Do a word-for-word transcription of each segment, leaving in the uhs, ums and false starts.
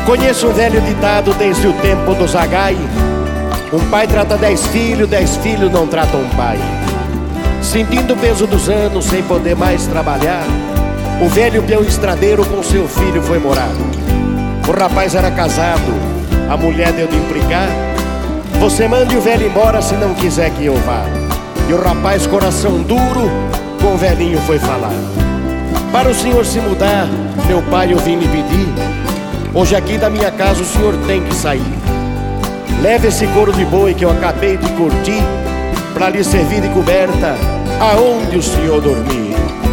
Conheço um velho ditado desde o tempo do Zagai: um pai trata dez filhos, dez filhos não tratam um pai. Sentindo o peso dos anos, sem poder mais trabalhar, o velho peão estradeiro com seu filho foi morar. O rapaz era casado, a mulher deu de implicar: você mande o velho embora se não quiser que eu vá. E o rapaz, coração duro, com o velhinho foi falar: para o senhor se mudar, meu pai, eu vim lhe pedir. Hoje aqui da minha casa o senhor tem que sair. Leve esse couro de boi que eu acabei de curtir, pra lhe servir de coberta aonde o senhor dormir.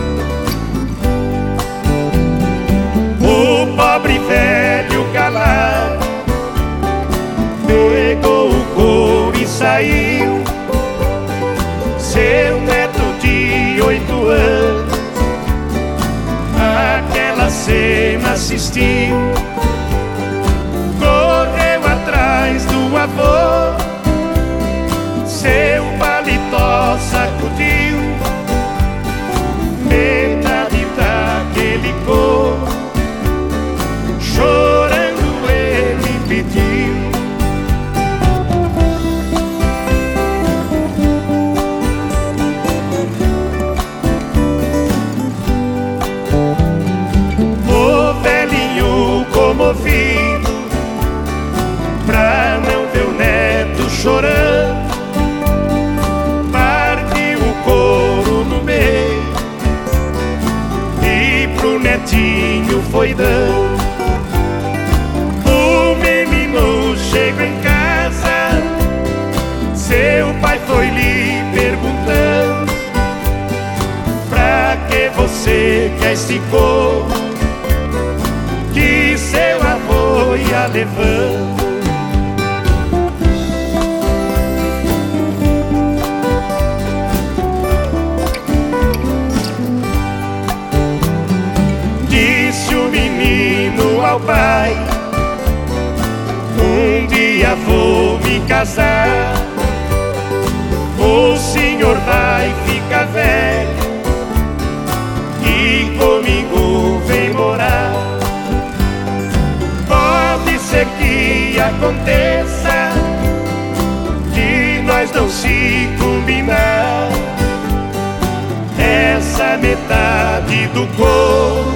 O pobre velho calado pegou o couro e saiu. Seu neto de oito anos aquela cena assistiu. Correu atrás do avô, seu paletó sacudiu. Metade daquele couro, chorando ele pediu. O velhinho comovido, pra não ver o neto chorando, partiu o couro no meio e pro netinho foi dando. O menino chegou em casa, seu pai foi lhe perguntando: pra que você quer esse couro que seu avô ia levando? Disse o menino ao pai: um dia vou me casar, o senhor vai ficar velho e comigo vem morar. Pode ser que aconteça de nós não se combinar, essa metade do corpo